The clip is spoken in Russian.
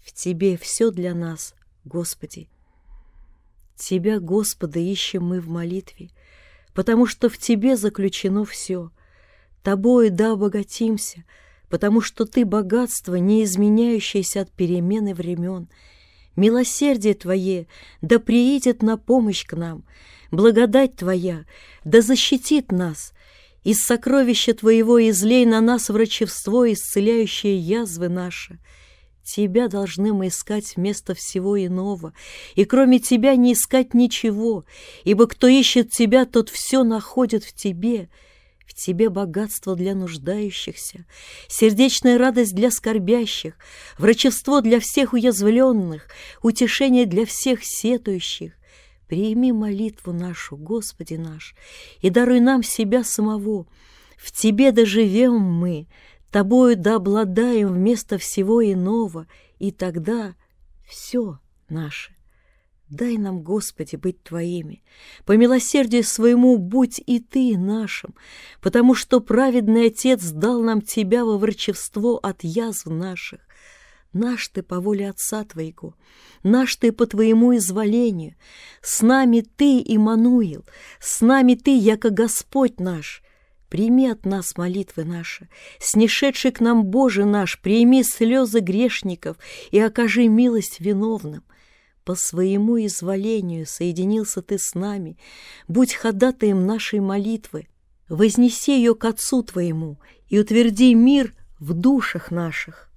В Тебе все для нас, Господи. Тебя, Господа, ищем мы в молитве, потому что в Тебе заключено все. Тобою да обогатимся, потому что Ты богатство, не изменяющееся от перемены времен. Милосердие Твое да приидет на помощь к нам, благодать Твоя да защитит нас. Из сокровища Твоего излей на нас врачевство, исцеляющее язвы наши. Тебя должны мы искать вместо всего иного, и кроме Тебя не искать ничего, ибо кто ищет Тебя, тот все находит в Тебе. В Тебе богатство для нуждающихся, сердечная радость для скорбящих, врачевство для всех уязвленных, утешение для всех сетующих. Прими молитву нашу, Господи наш, и даруй нам себя самого. В Тебе доживем мы, Тобою да обладаем вместо всего иного, и тогда все наше. Дай нам, Господи, быть Твоими. По милосердию своему будь и Ты нашим, потому что праведный Отец дал нам Тебя во врачевство от язв наших. Наш Ты по воле Отца Твоего, наш Ты по Твоему изволению. С нами Ты, Иммануил, с нами Ты, яко Господь наш. Прими от нас молитвы наши, снишедший к нам Боже наш, прими слезы грешников и окажи милость виновным. По своему изволению соединился Ты с нами, будь ходатаем нашей молитвы, вознеси ее к Отцу Твоему и утверди мир в душах наших.